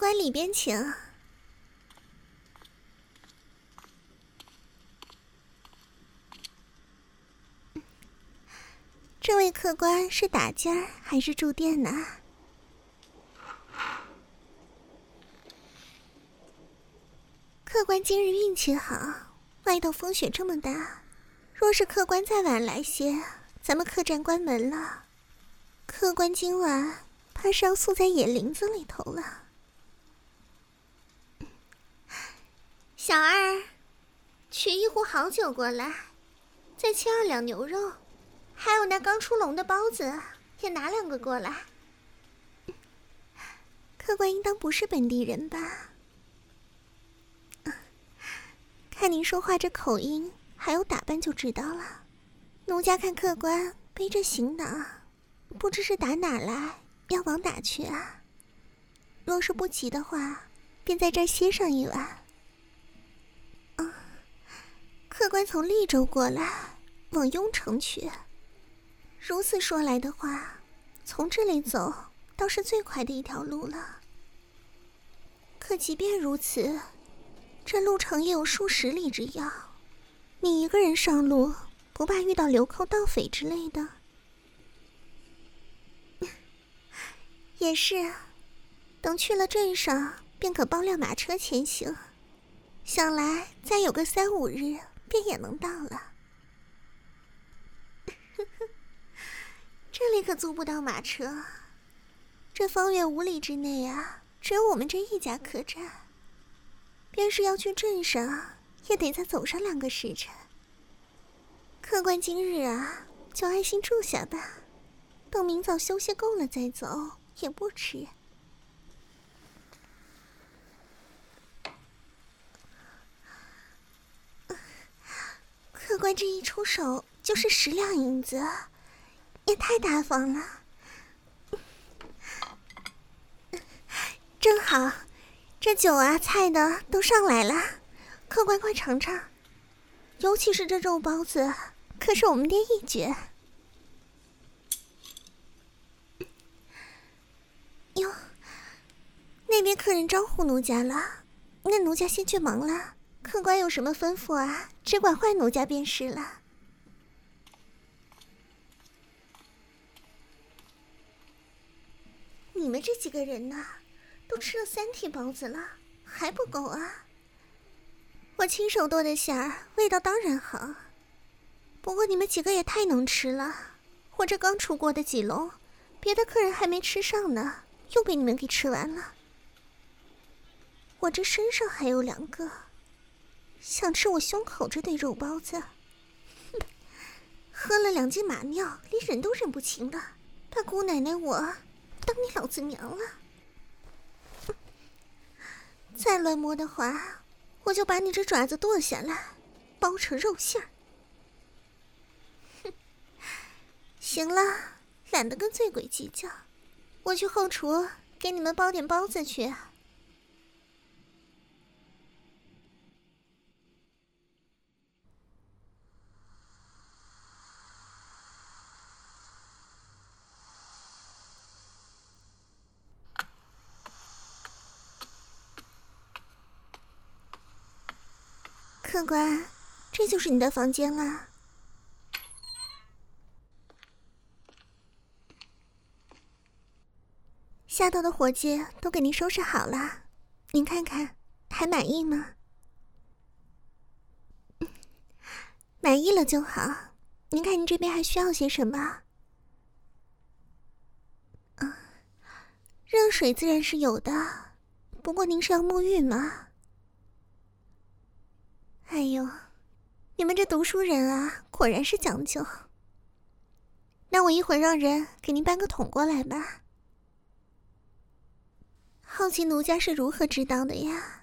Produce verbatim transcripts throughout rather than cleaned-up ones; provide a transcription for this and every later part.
官里边请。这位客官是打尖还是住店呢？客官今日运气好，外头风雪这么大，若是客官再晚来些，咱们客栈关门了，客官今晚怕是要宿在野林子里头了。小二，取一壶好酒过来，再切二两牛肉，还有那刚出笼的包子，也拿两个过来。客官应当不是本地人吧？看您说话这口音，还有打扮就知道了。奴家看客官背着行囊，不知是打哪来，要往哪去啊？若是不急的话，便在这儿歇上一晚。啊，客官从利州过来，往雍城去。如此说来的话，从这里走倒是最快的一条路了。可即便如此，这路程也有数十里之遥，你一个人上路，不怕遇到流寇盗匪之类的？也是，等去了镇上，便可包辆马车前行。想来再有个三五日，便也能到了。这里可租不到马车，这方圆五里之内啊，只有我们这一家客栈。便是要去镇上，也得再走上两个时辰。客官今日啊，就安心住下吧，等明早休息够了再走，也不迟。客官这一出手就是十两银子，也太大方了。正好，这酒啊菜的都上来了，客官快尝尝。尤其是这肉包子，可是我们店一绝。哟，那边客人招呼奴家了，那奴家先去忙了。客官有什么吩咐啊，只管唤奴家便是了。你们这几个人呢，都吃了三屉包子了，还不够啊？我亲手剁的馅儿，味道当然好。不过你们几个也太能吃了，我这刚出过的几笼，别的客人还没吃上呢，又被你们给吃完了。我这身上还有两个，想吃我胸口这对肉包子。哼，喝了两斤马尿，连忍都忍不清了，把姑奶奶我当你老子娘了。再乱摸的话，我就把你这爪子剁下来，包成肉馅儿。哼，行了，懒得跟醉鬼计较，我去后厨给你们包点包子去。客官，这就是你的房间了。下头的伙计都给您收拾好了，您看看，还满意吗？满意了就好。您看您这边还需要些什么？啊，热水自然是有的，不过您是要沐浴吗？哎呦，你们这读书人啊，果然是讲究。那我一会儿让人给您搬个桶过来吧。好奇奴家是如何知道的呀？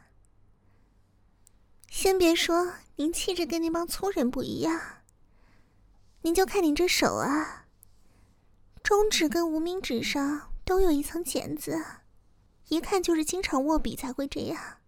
先别说您气质跟那帮粗人不一样，您就看您这手啊，中指跟无名指上都有一层茧子，一看就是经常握笔才会这样。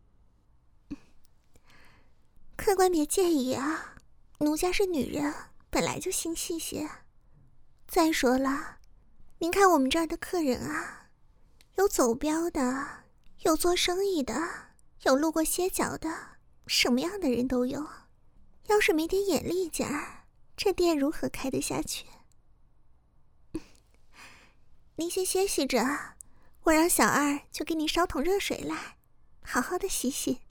客官别介意啊，奴家是女人，本来就心细些。再说了，您看我们这儿的客人啊，有走镖的， 有做生意的，有路过歇脚的，什么样的人都有。要是没点眼力劲儿，这店如何开得下去？您先歇息着，我让小二就给你烧桶热水来，好好的洗洗。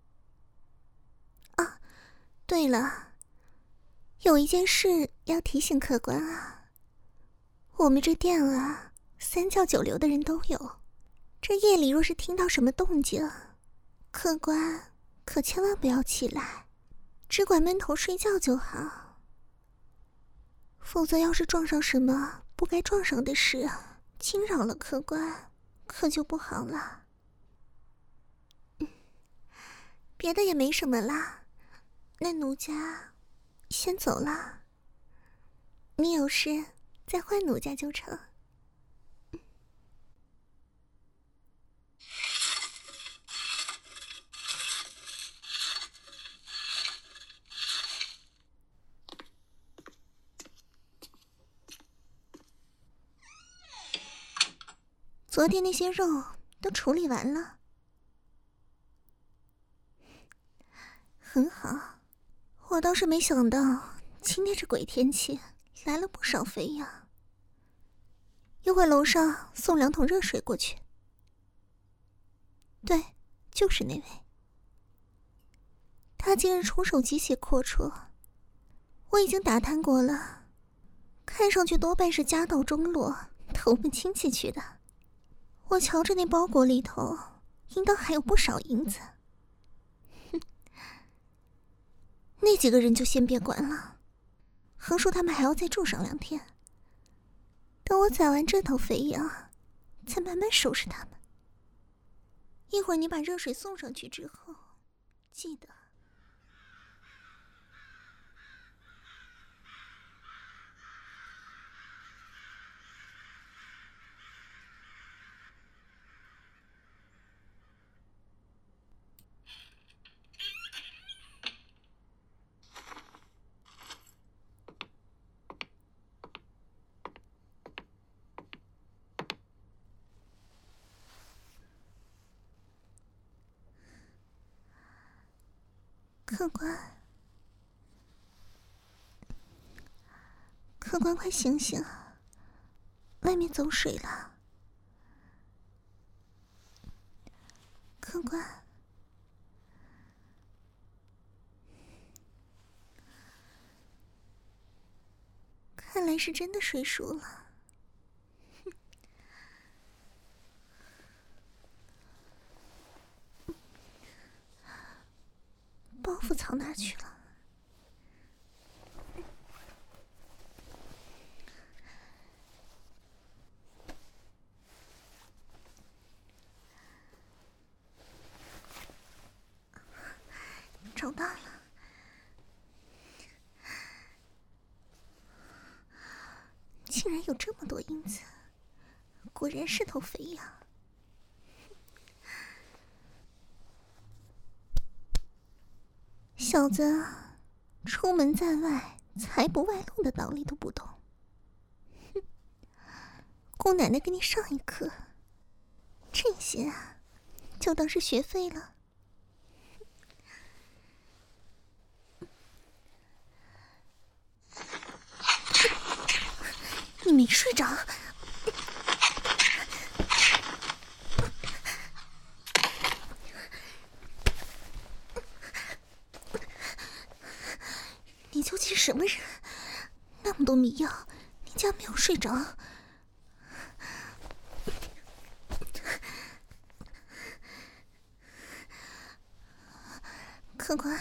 啊，对了，有一件事要提醒客官啊，我们这店啊，三教九流的人都有，这夜里若是听到什么动静，客官可千万不要起来，只管闷头睡觉就好。否则要是撞上什么不该撞上的事，惊扰了客官，可就不好了。嗯，别的也没什么啦，那奴家先走了，你有事再换奴家就成。昨天那些肉都处理完了，很好。我倒是没想到今天这鬼天气来了不少肥羊。一会儿楼上送两桶热水过去。对，就是那位。他今日出手极其阔绰，我已经打探过了，看上去多半是家道中落、投奔亲戚去的。我瞧着那包裹里头，应当还有不少银子。哼，那几个人就先别管了，横竖他们还要再住上两天。等我宰完这头肥羊，再慢慢收拾他们。一会儿你把热水送上去之后，记得。客官，客官，快醒醒！外面走水了。客官，看来是真的睡熟了。包袱藏哪去了？找到了，竟然有这么多银子，果然是头肥羊。小子，出门在外，财不外露的道理都不懂。哼，姑奶奶给你上一课，这些啊，就当是学费了。你没睡着？你究竟什么人？那么多迷药，你竟然没有睡着？客官，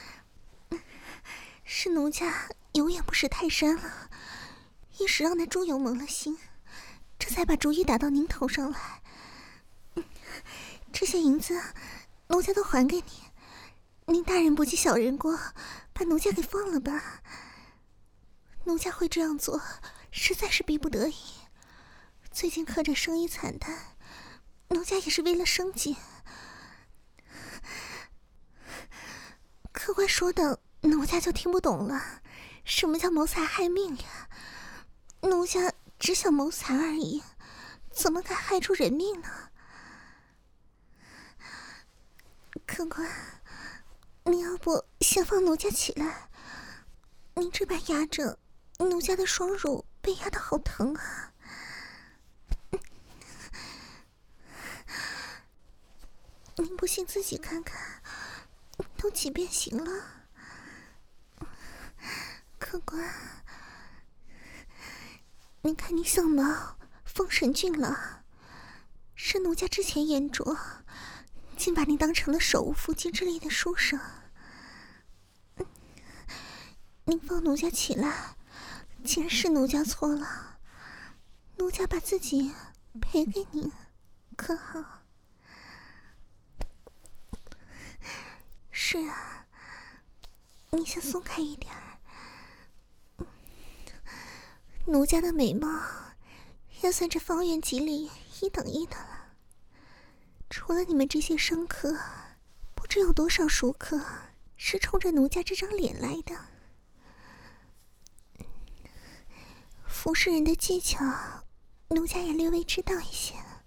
是奴家有眼不识泰山了，一时让那猪油蒙了心，这才把主意打到您头上来。这些银子，奴家都还给你，您大人不计小人过，把奴家给放了吧。奴家会这样做，实在是逼不得已。最近客栈生意惨淡，奴家也是为了生计。客官说的，奴家就听不懂了。什么叫谋财害命呀？奴家只想谋财而已，怎么敢害出人命呢？ 客官，你要不先放奴家起来？您这般压着，奴家的双乳被压得好疼啊！您不信自己看看，都几变形了。客官，您看您相貌丰神俊了，是奴家之前眼拙，竟把您当成了手无缚鸡之力的书生。您放奴家起来，既然是奴家错了，奴家把自己赔给您，可好？是啊，你先松开一点儿。奴家的美貌也算这方圆几里一等一的了，除了你们这些生客，不知有多少熟客是冲着奴家这张脸来的。服侍人的技巧，奴家也略微知道一些了。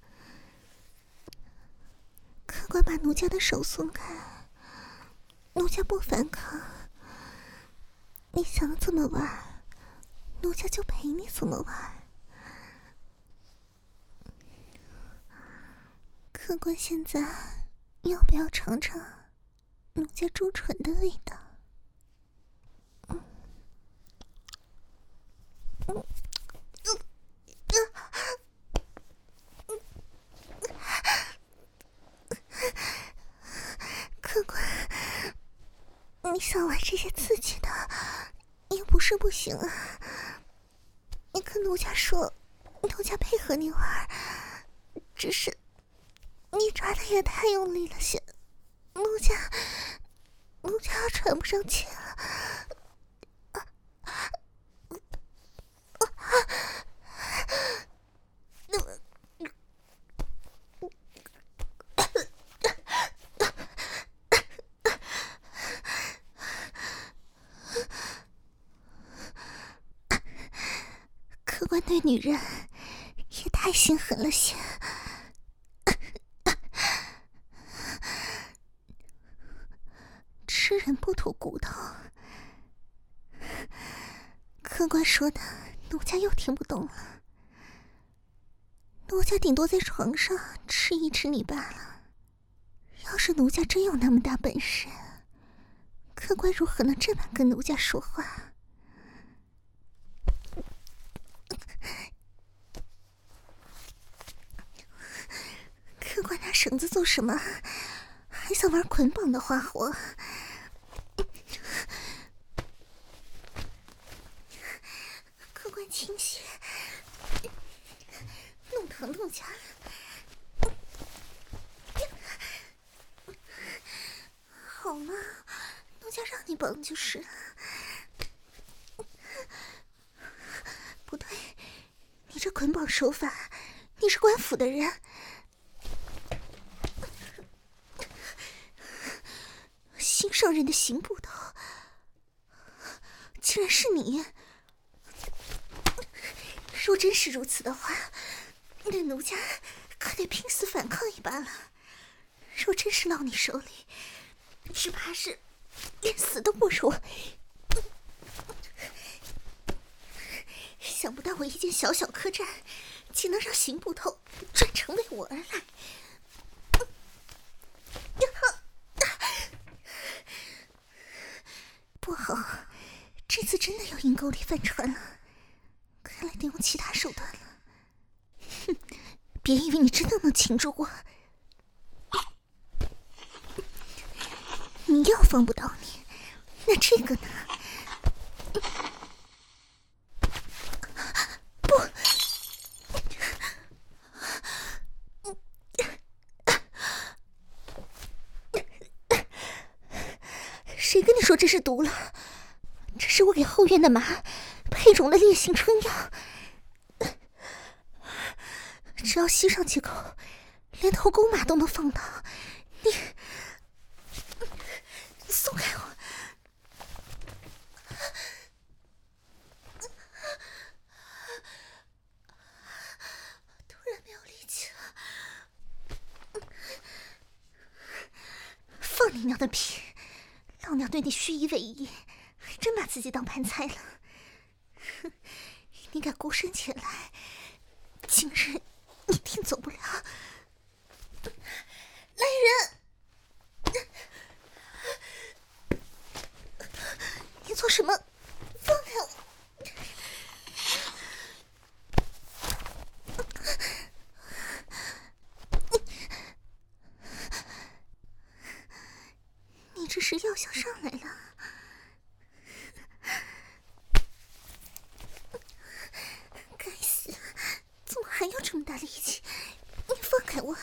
客官把奴家的手松开，奴家不反抗，你想怎么玩，奴家就陪你怎么玩。客官现在要不要尝尝奴家朱唇的味道？嗯嗯客官，你想玩这些刺激的也不是不行啊。你跟奴家说，奴家配合你玩，只是你抓的也太用力了些，奴家奴家要喘不上气了。客官对女人也太心狠了些。吃人不吐骨头，客官说的奴家又听不懂了。奴家顶多在床上吃一吃你罢了，要是奴家真有那么大本事，客官如何能这般跟奴家说话？客官拿绳子做什么？还想玩捆绑的花活？客官清醒，弄疼奴家了。好嘛，奴家让你绑就是了。不对，你这捆绑手法，你是官府的人，心上人的刑捕头，竟然是你！若真是如此的话，那奴家可得拼死反抗一把了。若真是落你手里，只怕是连死都不如。想不到我一间小小客栈，竟能让刑捕头专程为我而来。不好，这次真的有阴沟里翻船了，看来得用其他手段了。哼，别以为你真的能擒住我，你要放不倒你，那这个呢？不，谁跟你说这是毒了？这是我给后院的马配种的烈性春药，只要吸上几口，连头公马都能放倒。你松开我！突然没有力气了。放你娘的逼！老娘对你虚以委蛇，还真把自己当盘菜了。哼，你敢孤身前来，今日一定走不了。来人！你做什么？放开我！你这是药效上来了？该死，怎么还有这么大力气？你放开我！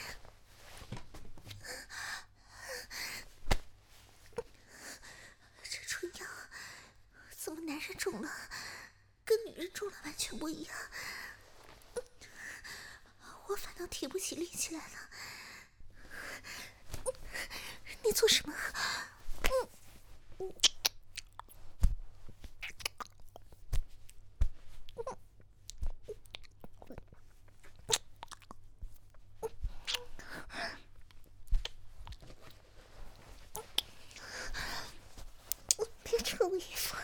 这春药怎么男人中了跟女人中了完全不一样？我反倒提不起力气来了。你做什么？嗯，别扯我衣服！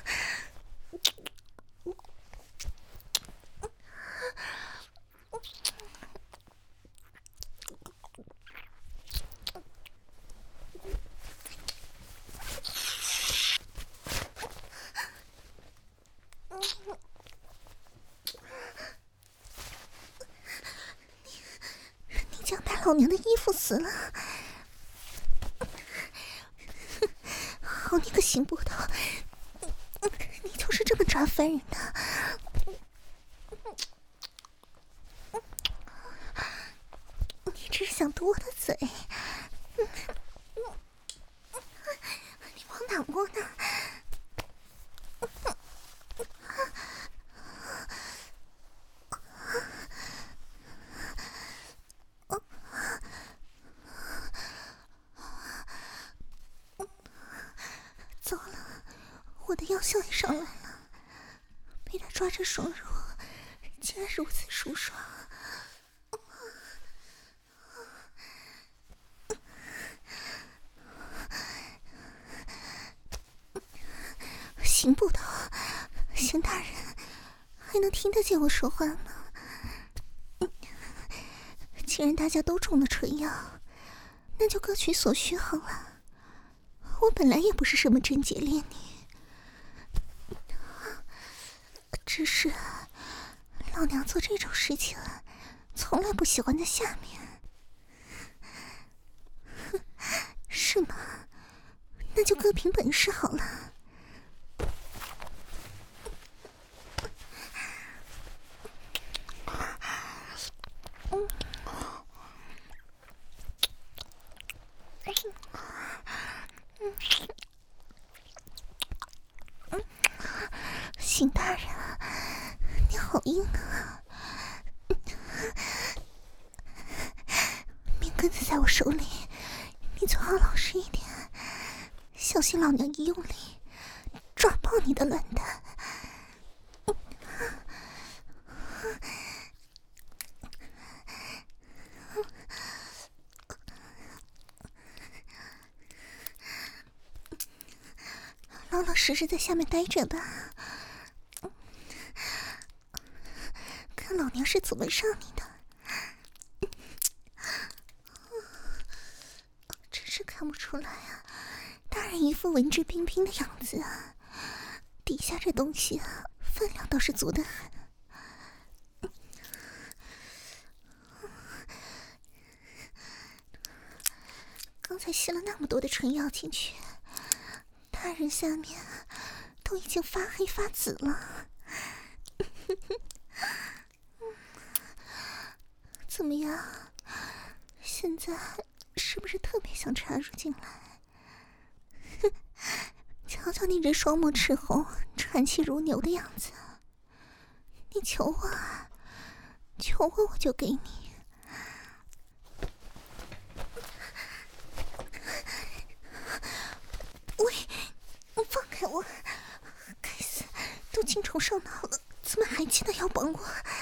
老娘的衣服死了！好你个行不通，你就是这么抓犯人的！你只是想堵我的嘴，你往哪摸呢？糟了，我的药效也上来了，被他抓着双乳，竟然如此舒爽。行不通，邢大人还能听得见我说话吗？既然大家都中了春药，那就各取所需好了。我本来也不是什么贞洁烈女，只是老娘做这种事情从来不喜欢在下面。是吗？那就各凭本事好了。嗯邢大人，你好硬啊！命根子在我手里，你最好老实一点，小心老娘一用力，抓爆你的卵蛋！老老实实在下面待着吧，看老娘是怎么上你的！真是看不出来啊，大人一副文质彬彬的样子啊，底下这东西啊，分量倒是足得很。刚才吸了那么多的春药进去，大人下面都已经发黑发紫了。怎么样？现在是不是特别想插入进来？瞧瞧你这双目赤红、喘气如牛的样子，你求我啊，求我我就给你。喂，你放开我！该死，都精虫上脑了，怎么还记得要帮我？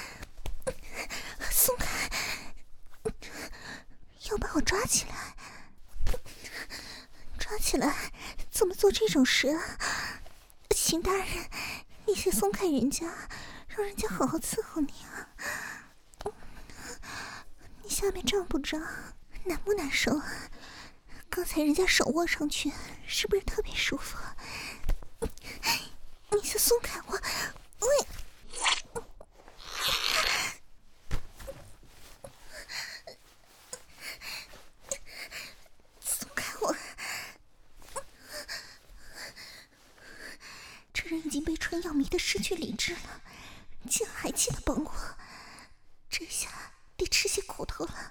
松开！要把我抓起来！ 抓起来，怎么做这种事啊？邢大人，你先松开人家，让人家好好伺候你啊。你下面胀不胀？难不难受啊？刚才人家手握上去，是不是特别舒服？你先松开我，喂！松开我！这人已经被春药迷得失去理智了，竟然还记得帮我，这下得吃些苦头了。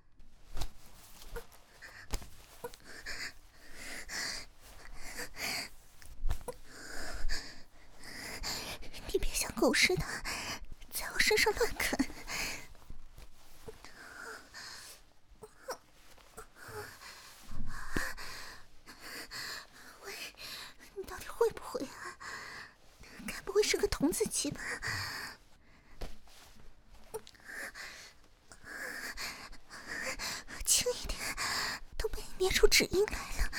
你别像狗似的在我身上乱啃。喂，你到底会不会啊？该不会是个童子棋吧？轻一点，都被你捏出指印来了。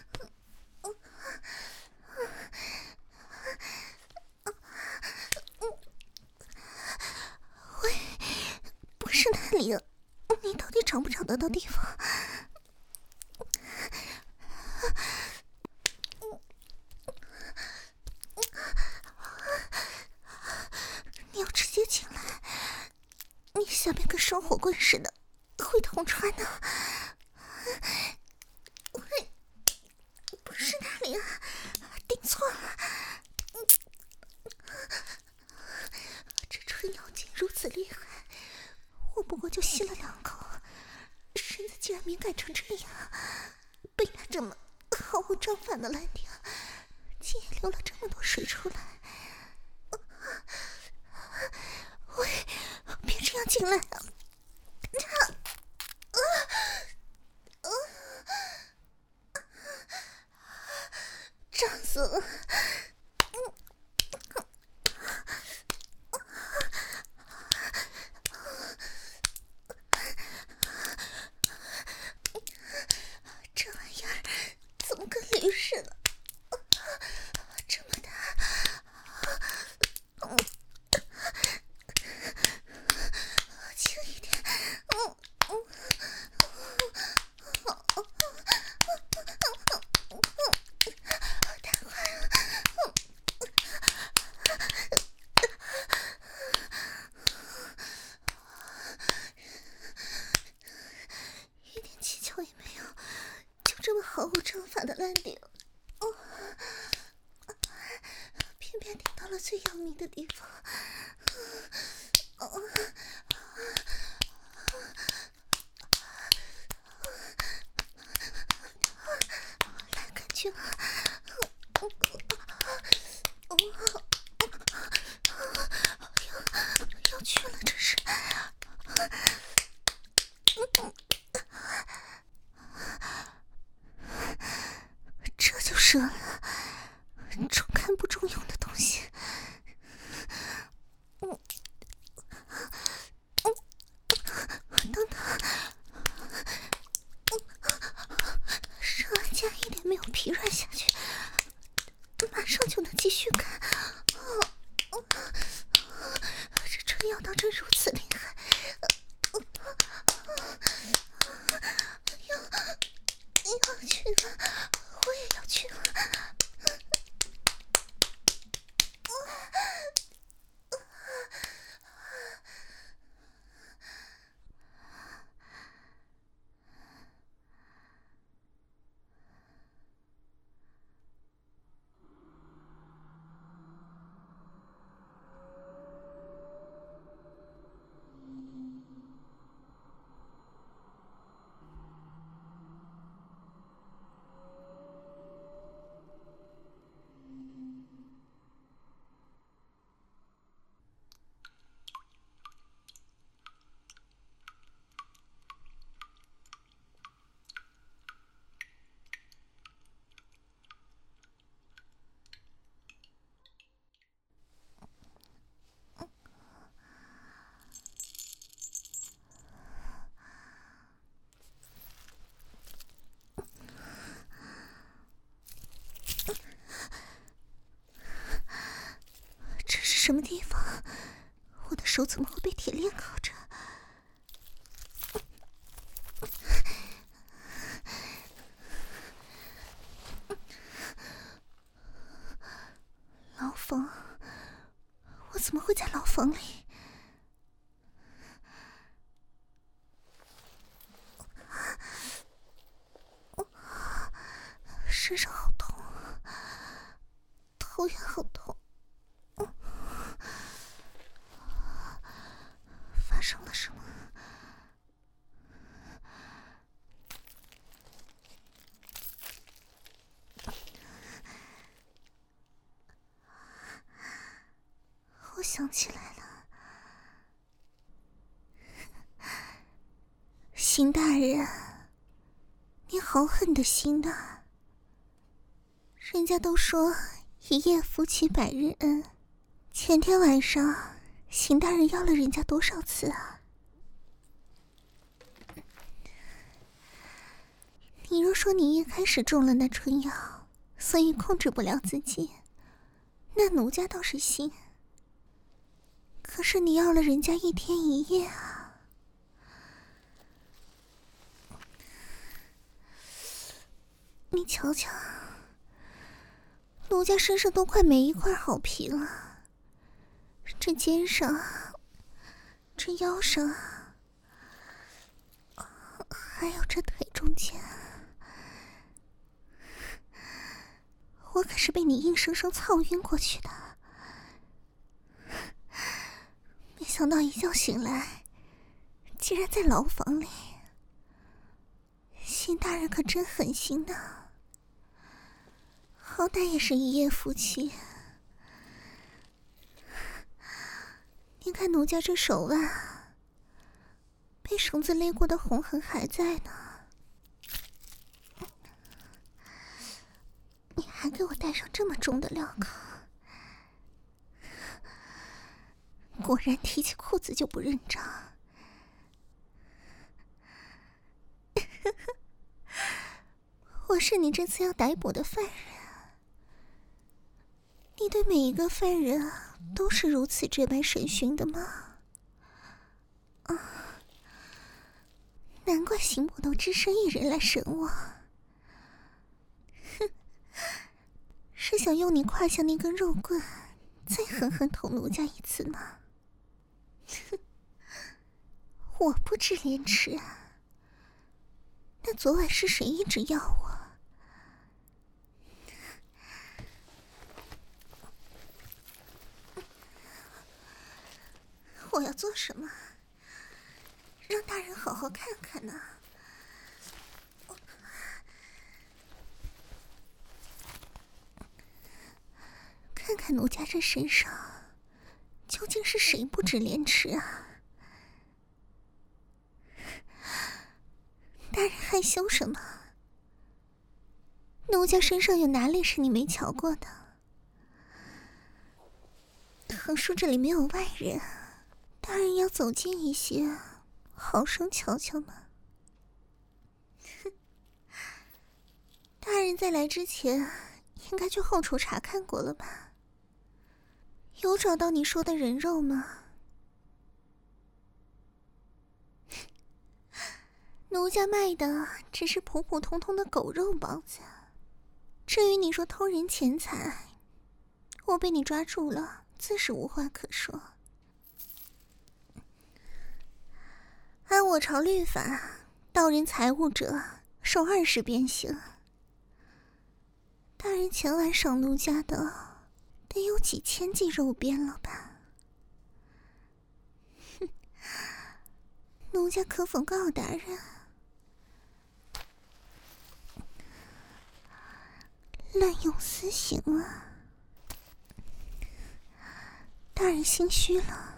喂，不是那里，你到底找不找得到地方？你要直接进来，你下面跟烧火棍似的，会捅穿的。喂，不是那里啊，顶错了。这春药劲如此厉害，我不过就吸了两口，身子竟然敏感成这样，被他这么毫无章法的烂掉，竟也流了这么多水出来。喂，别这样进来啊！啊啊！胀死了！这玩意儿怎么跟驴似的？这么大！轻一点！嗯嗯。太快了！一点技巧也没有，就这么毫无章法的烂掉。哦，偏偏顶到了最要命的地方。哦，来感觉了。哦，要要去了，这是。这就射了，中看不中用的东西。嗯嗯，等等，射完竟然一点没有疲软下去，马上就能继续看。哦哦，这春药倒真如此厉害。要要去了，我也要去了。 什么地方？我的手怎么会被铁链铐着？牢房？我怎么会在牢房里？身上好痛，头也好痛。发生了什么？我想起来了，邢大人，你好狠的心呐！人家都说一夜夫妻百日恩，前天晚上邢大人要了人家多少次啊？你若说你一开始中了那春药，所以控制不了自己，那奴家倒是信。可是你要了人家一天一夜啊！你瞧瞧，奴家身上都快没一块好皮了，这肩上，这腰上，还有这腿中间，我可是被你硬生生操晕过去的。没想到一觉醒来，竟然在牢房里。邢大人可真狠心呐！好歹也是一夜夫妻，你看奴家这手腕，被绳子勒过的红痕还在呢。你还给我戴上这么重的镣铐，果然提起裤子就不认账。我是你这次要逮捕的犯人，你对每一个犯人都是如此这般审讯的吗？啊，难怪邢捕头只身一人来审我，哼，是想用你胯下那根肉棍再狠狠捅奴家一次吗？哼，我不知廉耻啊！那昨晚是谁一直要我？我要做什么？让大人好好看看呢。看看奴家这身上，究竟是谁不知廉耻啊？大人害羞什么？奴家身上有哪里是你没瞧过的？横竖这里没有外人，大人要走近一些，好生瞧瞧嘛。哼，大人在来之前，应该去后厨查看过了吧？有找到你说的人肉吗？奴家卖的只是普普通通的狗肉包子，至于你说偷人钱财，我被你抓住了，自是无话可说。按我朝律法，盗人财物者受二十鞭刑。大人前晚赏奴家的，得有几千记肉鞭了吧？哼，奴家可否告大人？滥用私刑啊！大人心虚了，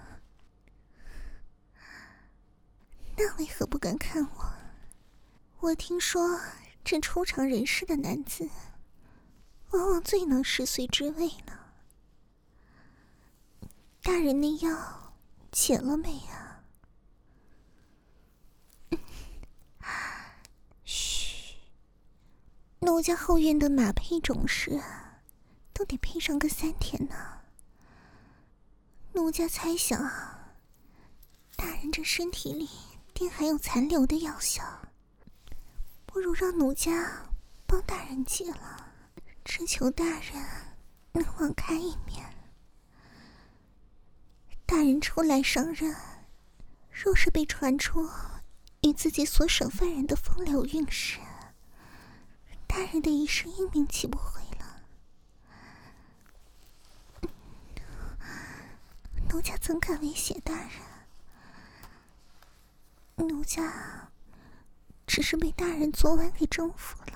那为何不敢看我？我听说这出场人世的男子，往往最能食髓知味呢。大人那药解了没啊？嘘，奴家后院的马配种事，都得配上个三天呢。大人心虚了，那为何不敢看我？我听说这出场人世的男子，往往最能食髓知味呢。大人那药解了没啊？嘘，奴家后院的马配种事，都得配上个三天呢。大人心虚了，那为何不敢看我？我听说这出场人世的男子，往往最能食髓知味呢。大人那药解了没啊？嘘，奴家后院的马配种事，都得配上个三天呢。 奴家猜想，大人这身体里定还有残留的药效，不如让奴家帮大人解了，只求大人能网开一面。大人初来上任，若是被传出与自己所省犯人的风流韵事，大人的一世英名岂不毁了？奴家怎敢威胁大人？奴家只是被大人昨晚给征服了。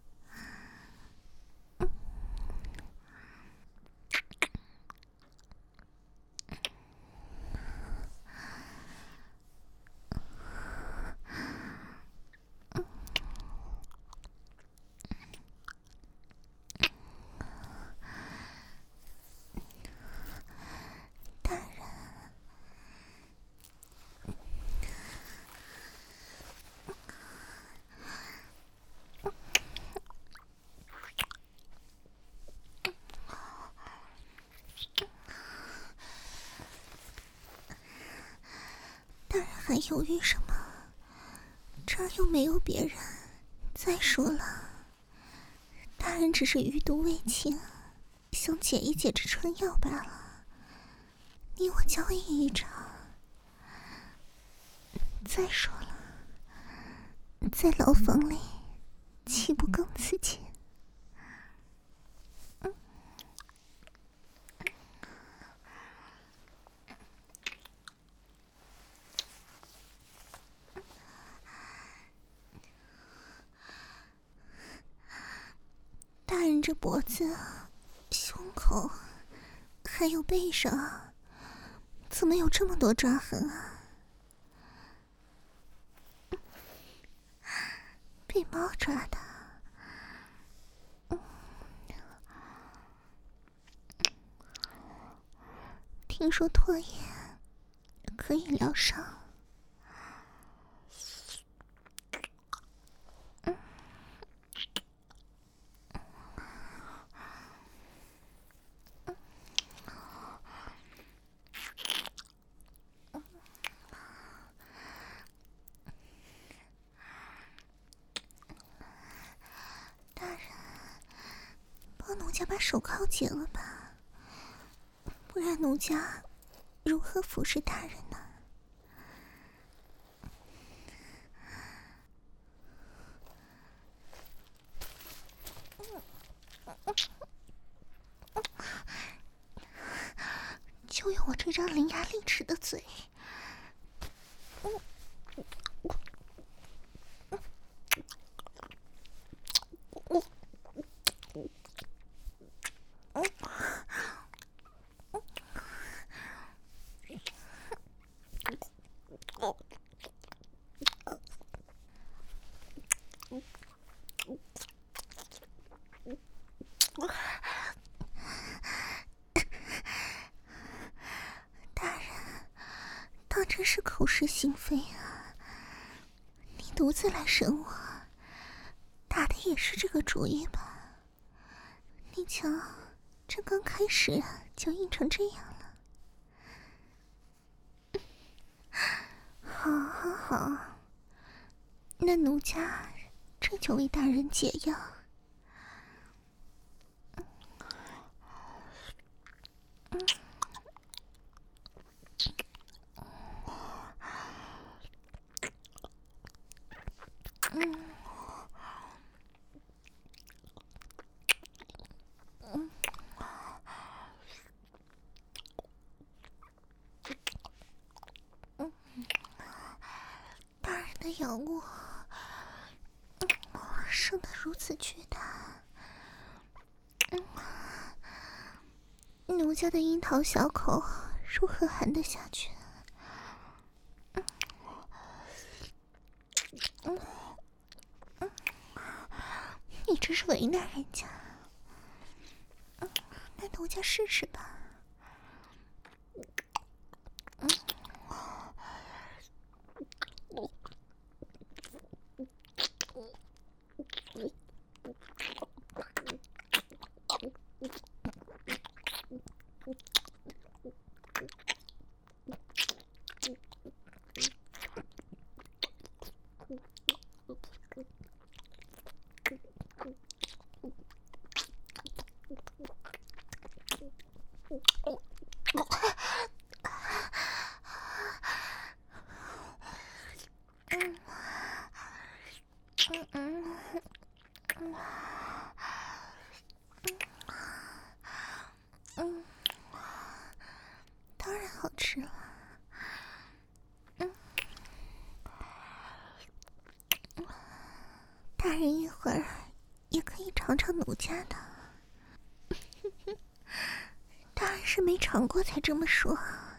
还犹豫什么？这儿又没有别人。再说了，大人只是余毒未尽，想解一解这春药罢了。你我交易一场。再说了，在牢房里，岂不更刺激？大人这脖子、胸口，还有背上，怎么有这么多抓痕啊？被猫抓的。听说唾液可以疗伤。奴家把手铐解了吧，不然奴家如何服侍大人呢？就用我这张伶牙俐齿的嘴。真是口是心非啊！你独自来审我，打的也是这个主意吧？你瞧，这刚开始就硬成这样了。好，好，好，那奴家这就为大人解药。咬我，生得如此巨大，奴家的樱桃小口如何含得下去？你这是为难人家，那奴家试试吧。 奴家的。当然是没尝过才这么说。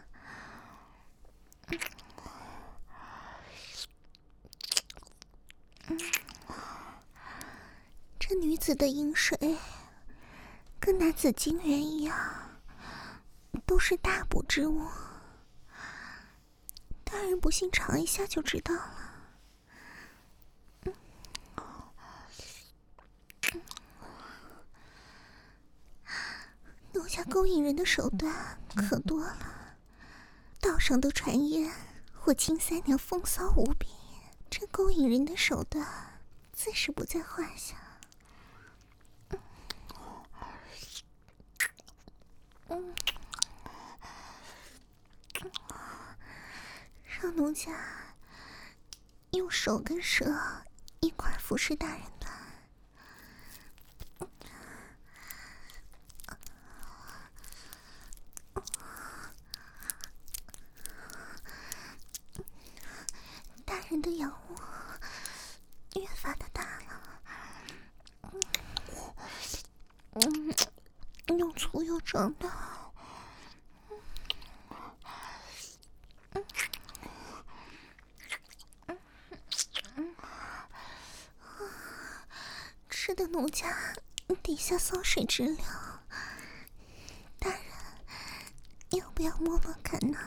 这女子的饮水跟那紫金元一样，都是大补之物。大人不信尝一下就知道了。奴家勾引人的手段可多了，道上都传言我金三娘风骚无比，这勾引人的手段自是不在话下。嗯，让奴家用手跟舌一块服侍大人吧。大人的阳物越发的大了，嗯，又粗又壮的。吃的奴家底下骚水直流，大人要不要摸摸看呢？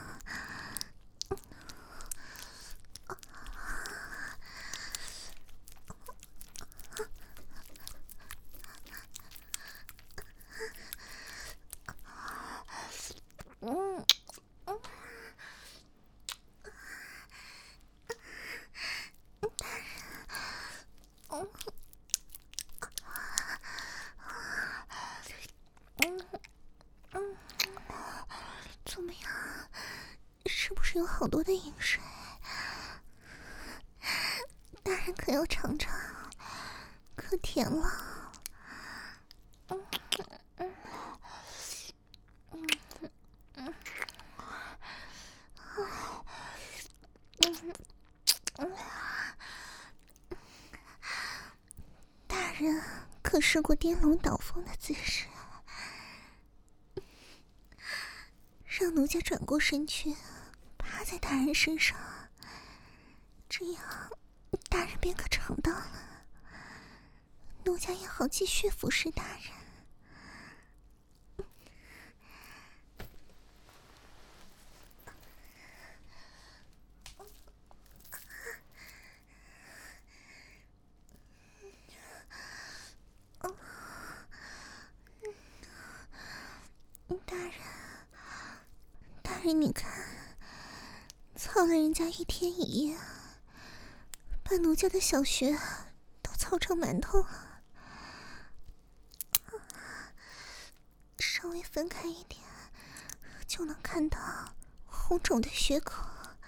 嗯嗯，大人，嗯。嗯嗯，怎么样？是不是有好多的饮水？大人可要尝尝，可甜了。嗯嗯嗯嗯嗯嗯，大人可试过颠龙倒凤的姿势？让奴家转过身去，趴在大人身上，这样大人便可尝到了，奴家也好继续服侍大人。大人，大人，你看，操了人家一天一夜，把奴家的小穴都操成馒头了。稍微分开一点，就能看到红肿的血口。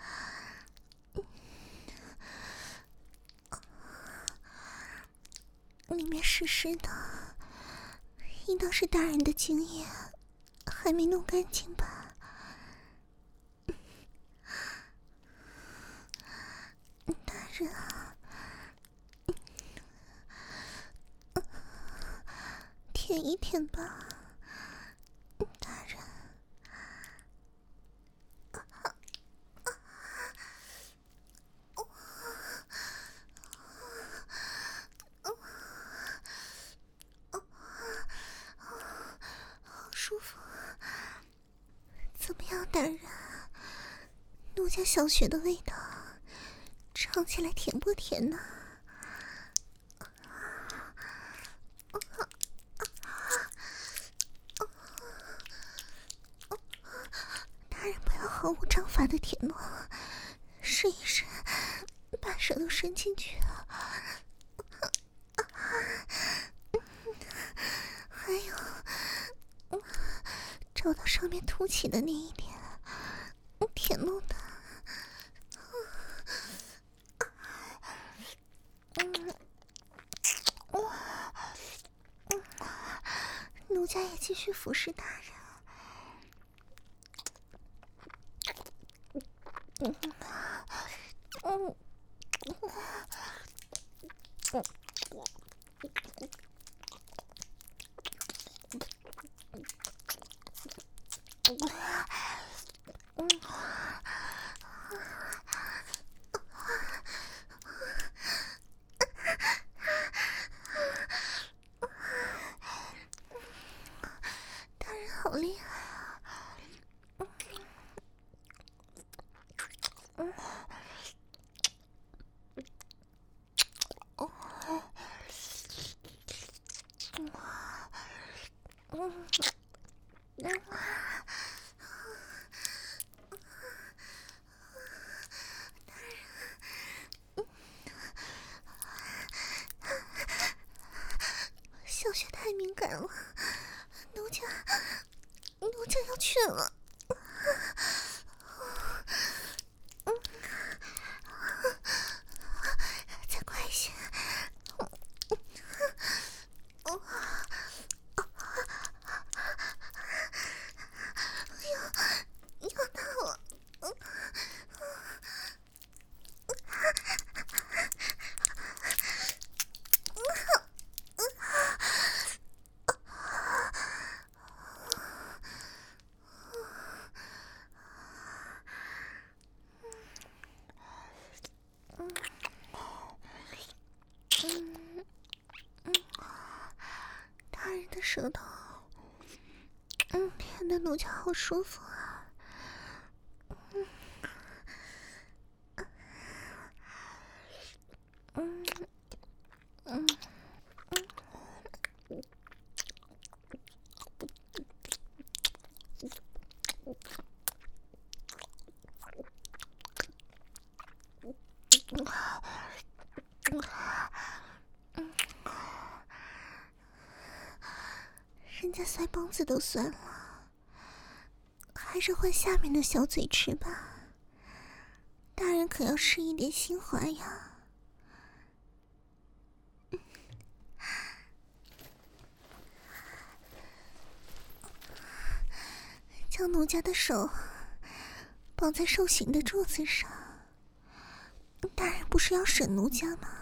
里面湿湿的，应当是大人的精液还没弄干净吧？大人啊，舔一舔吧，大人。舒服，怎么样，大人？奴家小雪的味道，尝起来甜不甜呢？大人不要毫无章法的舔弄，试一试，把舌头伸进去。还有，找到上面凸起的那一点，舔弄的。奴家也继续服侍大人。嗯嗯嗯嗯，哦，嗯，嗯，嗯。小雪太敏感了，奴家，奴家要去了。嗯，再快一些。哦，要要到了。嗯。大人的舌头，嗯，舔的奴家好舒服啊。嗯，嗯，嗯，嗯。人家腮帮子都酸了，还是换下面的小嘴吃吧。大人可要施一点心怀呀。将奴家的手绑在受刑的柱子上，大人不是要审奴家吗？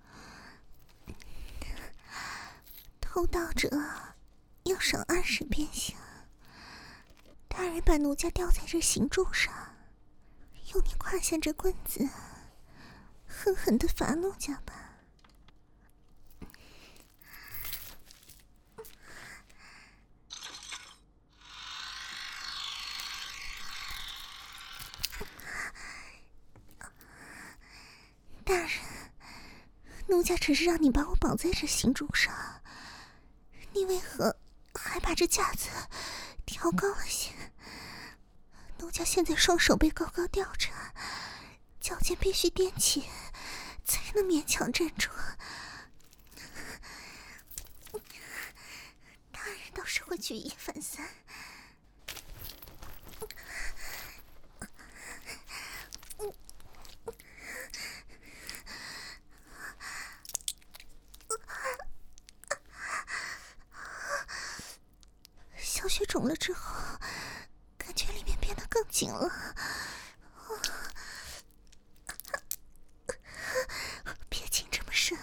偷盗者要赏二十鞭刑。大人把奴家吊在这刑柱上，用你胯下这棍子狠狠地罚奴家吧。大人，奴家只是让你把我绑在这刑柱上，你为何还把这架子调高了些？奴家现在双手被高高吊着，脚尖必须踮起，才能勉强站住。大人倒是会举一反三。小雪肿了之后，感觉里面变得更紧了。别紧这么深。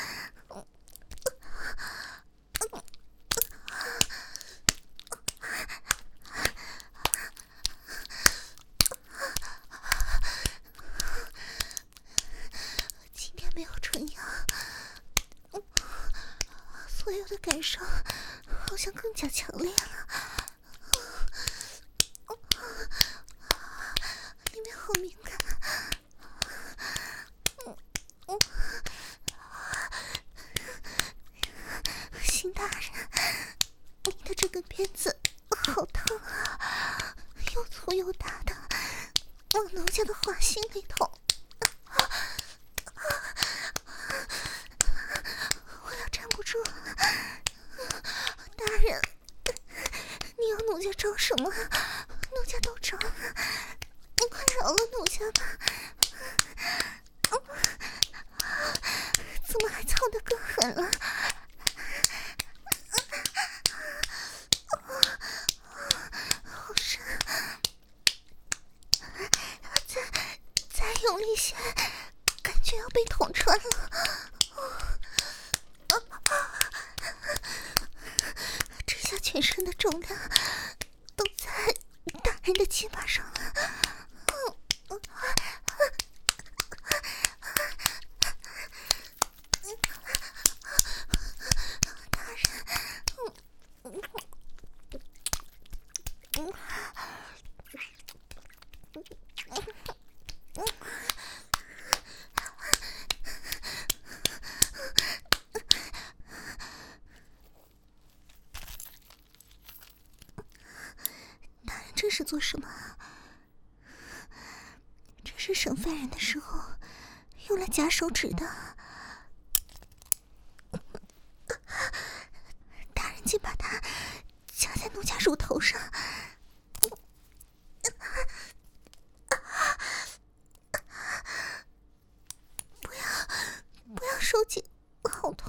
今天没有春药，所有的感受好像更加强烈了。里面好敏感。邢大人，你的这个鞭子好烫啊，又粗又大的，往奴家的花心里捅。我要站不住了。大人，你要奴家着什么？奴家都着了，你快饶了奴家吧。怎么还操得更狠了？好深，再再用力些，感觉要被捅穿了。这下全身的重量都在大人的肩膀上了。 是做什么？这是审犯人的时候用来夹手指的。大人竟把它夹在奴家乳头上。不要，不要收紧，好痛。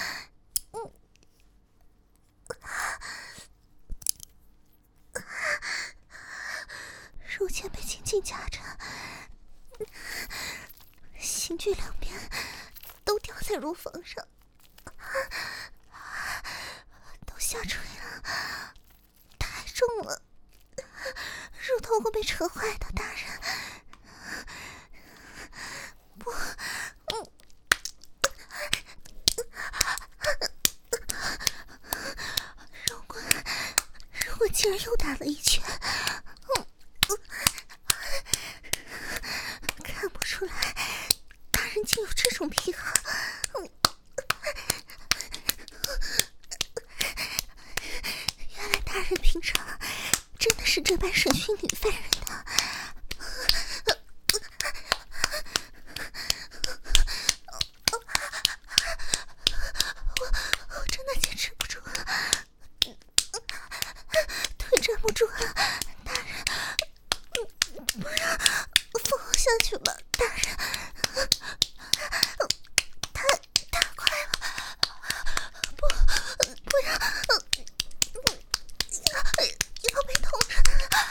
乳尖被紧紧夹着，刑具两边都掉在乳房上，都下垂了，太重了，乳头会被扯坏的，大人。不，嗯，如果如果竟然又打了一拳，看不出来大人竟有这种癖好。原来大人平常真的是这般审讯女犯人的。我我真的坚持不住了，腿站不住了，大人，不让放我下去吧，大人，太太快了，不不要，要被捅着。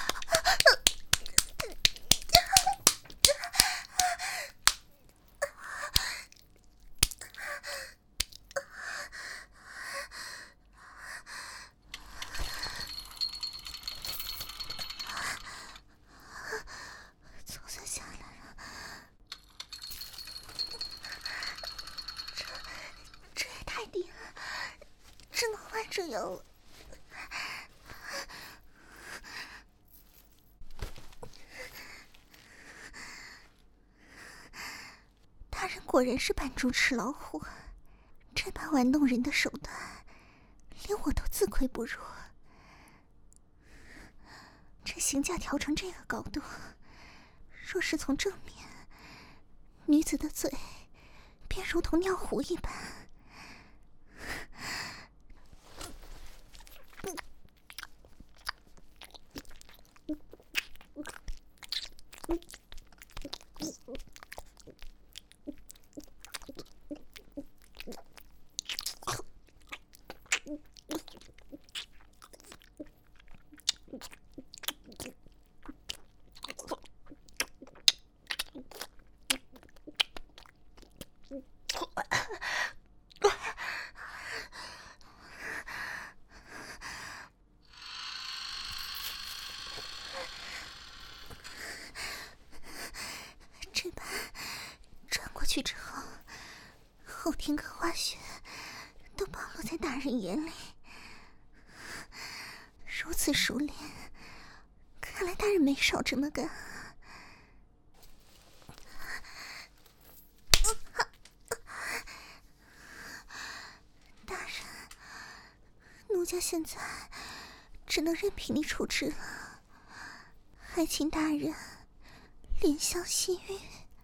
总算下来了，这这也太低了，只能弯着腰了。大人果然是扮猪吃老虎，这般玩弄人的手段，连我都自愧不如。这刑架调成这个高度，若是从正面，女子的嘴便如同尿壶一般。这般转过去之后，后庭和花穴都暴露在大人眼里。如此熟练，看来大人没少这么干。大人，奴家现在只能任凭你处置了，还请大人怜香惜玉。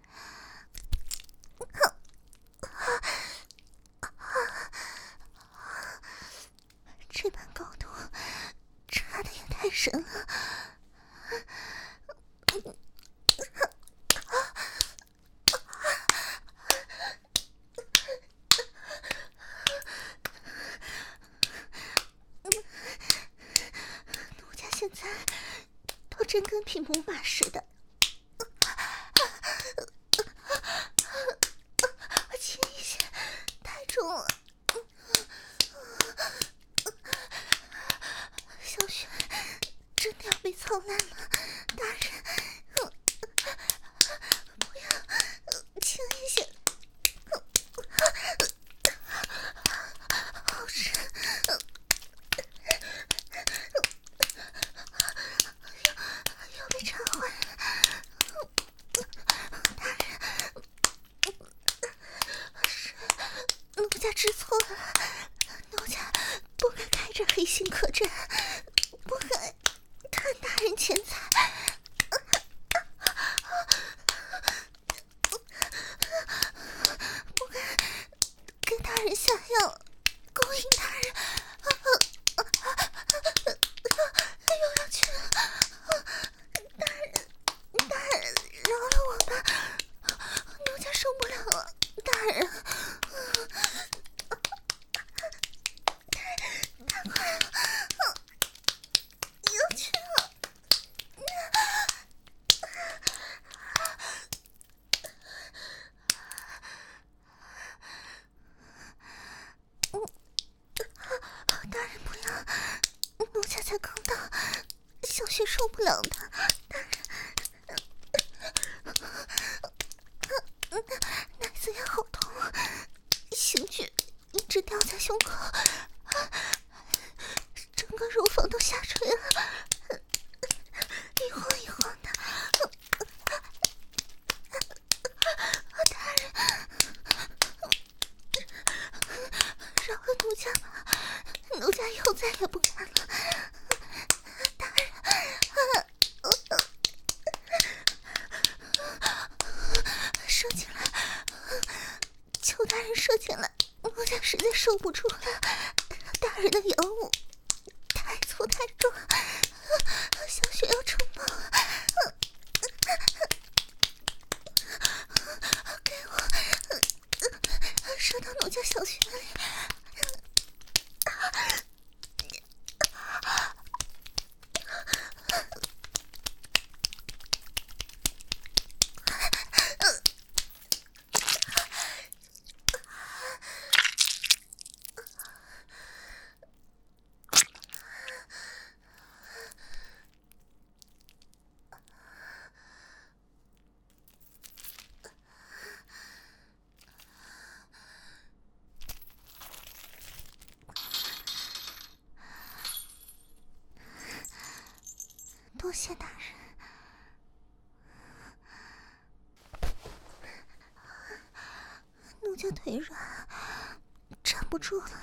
这般高度插的也太深了。奴家现在都真跟匹母马似的。轻一些，太重了。小雪真的要被操烂了，大人，不要，轻一些。好深，要要被插坏了。大人，是奴家知错了，奴家不该开这黑心客栈，不该看大人钱财。不该给大人下药，勾引大人。又要去了，大人，大人，饶了我吧，奴家受不了了，大人。太快了，又去了。大人不要，奴家才刚到，小雪受不了的。大人，奶子也好痛，刑具一直吊在胸口，整个乳房都下垂了，一晃一晃的。大人，饶了奴家吧，奴家以后再也不敢了。大人，射进来，求大人射进来，奴家实在受不住了。大人的药物太粗太重，小雪要冲爆了。给我射到奴家小穴里。多谢大人。奴家腿软，站不住了。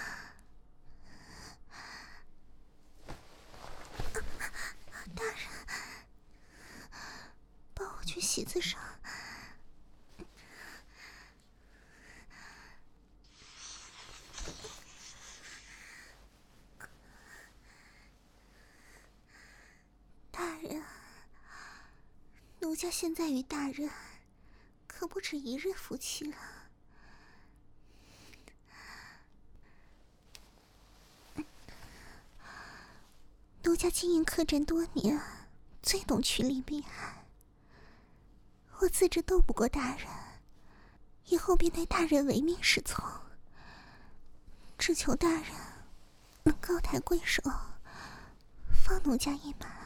大人，抱我去席子上。大人，奴家现在与大人可不止一日夫妻了。奴家经营客栈多年，最懂趋利避害。我自知斗不过大人，以后便对大人唯命是从，只求大人能高抬贵手，放奴家一马。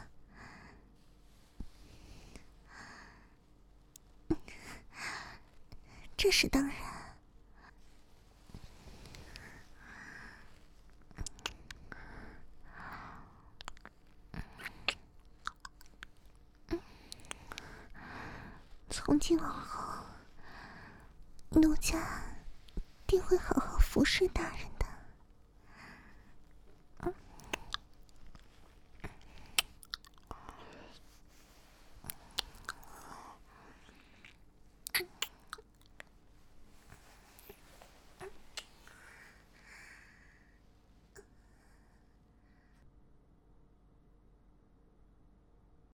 这是当然。从今往后，奴家定会好好服侍大人。